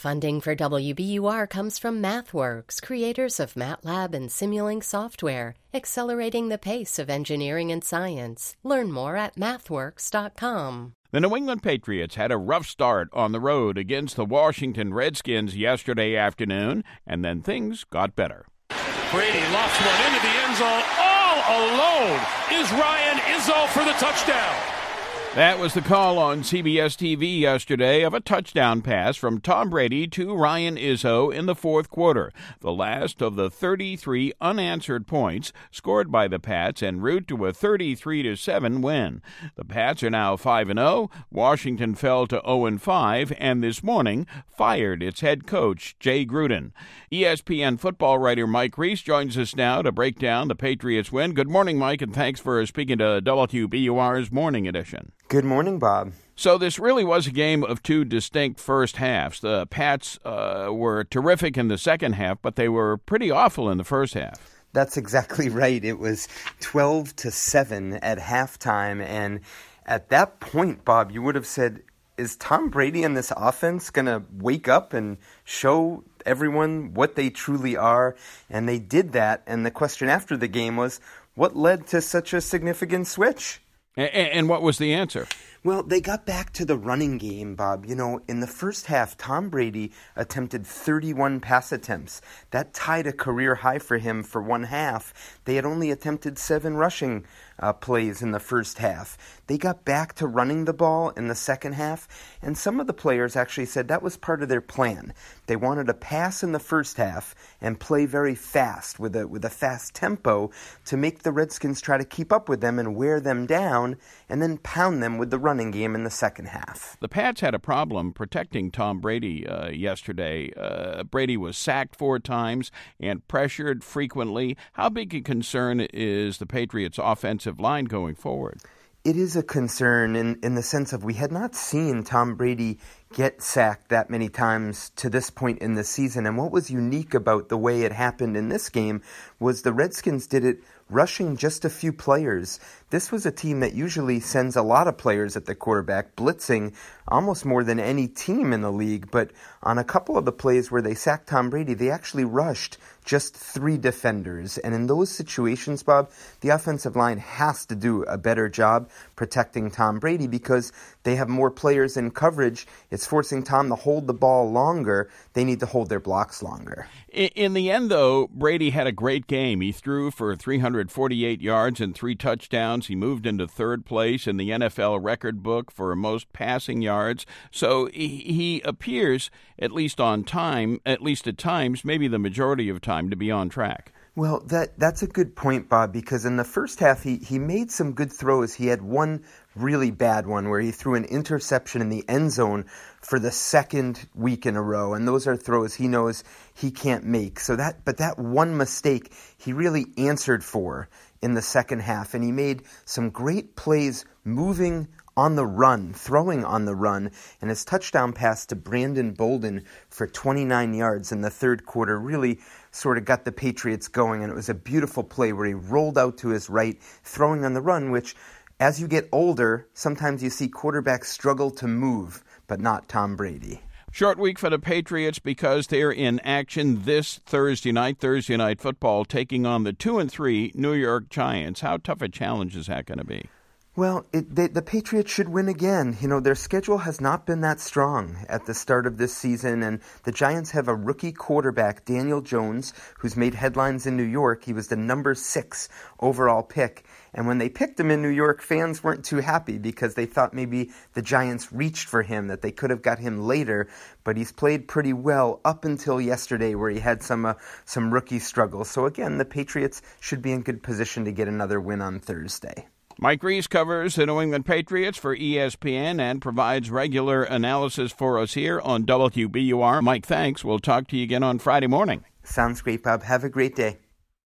Funding for WBUR comes from MathWorks, creators of MATLAB and Simulink software, accelerating the pace of engineering and science. Learn more at mathworks.com. The New England Patriots had a rough start on the road against the Washington Redskins yesterday afternoon, and then things got better. Brady lofts one into the end zone. All alone is Ryan Izzo for the touchdown. That was the call on CBS TV yesterday of a touchdown pass from Tom Brady to Ryan Izzo in the fourth quarter, the last of the 33 unanswered points scored by the Pats en route to a 33-7 win. The Pats are now 5-0. Washington fell to 0-5 and this morning fired its head coach, Jay Gruden. ESPN football writer Mike Reese joins us now to break down the Patriots win. Good morning, Mike, and thanks for speaking to WBUR's Morning Edition. Good morning, Bob. So this really was a game of two distinct first halves. The Pats were terrific in the second half, but they were pretty awful in the first half. That's exactly right. It was 12-7 at halftime, and at that point, Bob, you would have said, is Tom Brady and this offense going to wake up and show everyone what they truly are? And they did that, and the question after the game was, what led to such a significant switch? And what was the answer? Well, they got back to the running game, Bob. You know, in the first half, Tom Brady attempted 31 pass attempts. That tied a career high for him for one half. They had only attempted 7 rushing plays in the first half. They got back to running the ball in the second half, and some of the players actually said that was part of their plan. They wanted to pass in the first half and play very fast with a fast tempo to make the Redskins try to keep up with them and wear them down and then pound them with the running game in the second half. The Pats had a problem protecting Tom Brady yesterday. Brady was sacked 4 times and pressured frequently. How big a concern is the Patriots' offensive line going forward? It is a concern in the sense of we had not seen Tom Brady get sacked that many times to this point in the season. And what was unique about the way it happened in this game was the Redskins did it rushing just a few players. This was a team that usually sends a lot of players at the quarterback, blitzing almost more than any team in the league. But on a couple of the plays where they sacked Tom Brady, they actually rushed just 3 defenders. And in those situations, Bob, the offensive line has to do a better job protecting Tom Brady because they have more players in coverage. It's forcing Tom to hold the ball longer. They need to hold their blocks longer. In the end, though, Brady had a great game. He threw for 348 yards and 3 touchdowns. He moved into third place in the NFL record book for most passing yards. So he appears, at least at times, maybe the majority of time, to be on track. Well, that's a good point, Bob, because in the first half, he made some good throws. He had one really bad one where he threw an interception in the end zone for the second week in a row, and those are throws he knows he can't make. But that one mistake he really answered for in the second half, and he made some great plays moving on the run, throwing on the run, and his touchdown pass to Brandon Bolden for 29 yards in the third quarter really sort of got the Patriots going, and it was a beautiful play where he rolled out to his right, throwing on the run, which, as you get older, sometimes you see quarterbacks struggle to move, but not Tom Brady. Short week for the Patriots because they're in action this Thursday night football, taking on the 2-3 New York Giants. How tough a challenge is that going to be? Well, the Patriots should win again. You know, their schedule has not been that strong at the start of this season, and the Giants have a rookie quarterback, Daniel Jones, who's made headlines in New York. He was the number 6 overall pick, and when they picked him in New York, fans weren't too happy because they thought maybe the Giants reached for him, that they could have got him later, but he's played pretty well up until yesterday where he had some rookie struggles. So again, the Patriots should be in good position to get another win on Thursday. Mike Reese covers the New England Patriots for ESPN and provides regular analysis for us here on WBUR. Mike, thanks. We'll talk to you again on Friday morning. Sounds great, Bob. Have a great day.